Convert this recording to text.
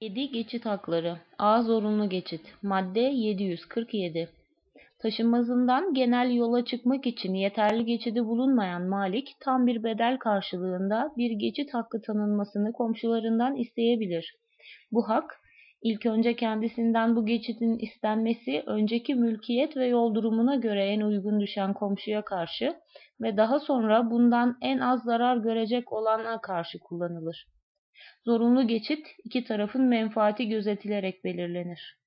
7 geçit hakları. A. Zorunlu geçit. Madde 747. Taşınmazından genel yola çıkmak için yeterli geçidi bulunmayan malik, tam bir bedel karşılığında bir geçit hakkı tanınmasını komşularından isteyebilir. Bu hak, ilk önce kendisinden bu geçitin istenmesi, önceki mülkiyet ve yol durumuna göre en uygun düşen komşuya karşı ve daha sonra bundan en az zarar görecek olana karşı kullanılır. Zorunlu geçit, iki tarafın menfaati gözetilerek belirlenir.